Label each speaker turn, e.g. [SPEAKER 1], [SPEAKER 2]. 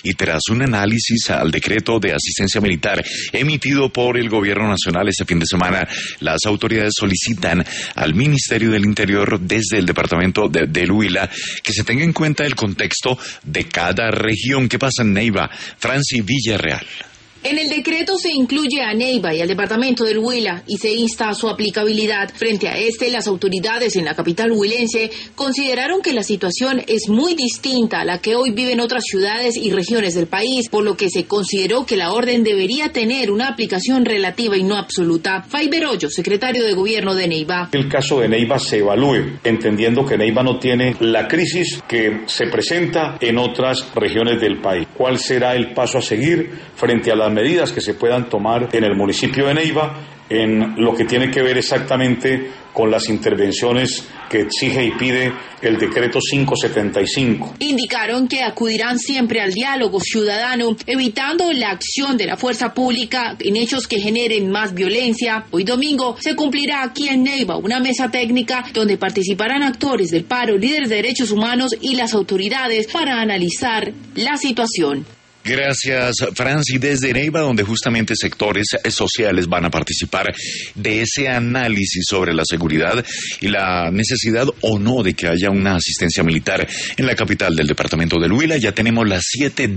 [SPEAKER 1] y tras un análisis al decreto de asistencia militar emitido por el Gobierno Nacional este fin de semana, las autoridades solicitan al Ministerio del Interior desde el departamento del Huila que se tenga en cuenta el contexto de cada región. ¿Qué pasa en Neiva? Franci Villarreal.
[SPEAKER 2] En el decreto se incluye a Neiva y al departamento del Huila y se insta a su aplicabilidad. Frente a las autoridades en la capital huilense consideraron que la situación es muy distinta a la que hoy viven otras ciudades y regiones del país, por lo que se consideró que la orden debería tener una aplicación relativa y no absoluta. Faiber Hoyo, secretario de Gobierno de Neiva.
[SPEAKER 3] El caso de Neiva se evalúe, entendiendo que Neiva no tiene la crisis que se presenta en otras regiones del país. ¿Cuál será el paso a seguir frente a las medidas que se puedan tomar en el municipio de Neiva en lo que tiene que ver exactamente con las intervenciones que exige y pide el decreto 575?
[SPEAKER 2] Indicaron que acudirán siempre al diálogo ciudadano, evitando la acción de la fuerza pública en hechos que generen más violencia. Hoy domingo se cumplirá aquí en Neiva una mesa técnica donde participarán actores del paro, líderes de derechos humanos y las autoridades para analizar la situación.
[SPEAKER 1] Gracias, Franci, desde Neiva, donde justamente sectores sociales van a participar de ese análisis sobre la seguridad y la necesidad o no de que haya una asistencia militar en la capital del departamento del Huila. Ya tenemos las 7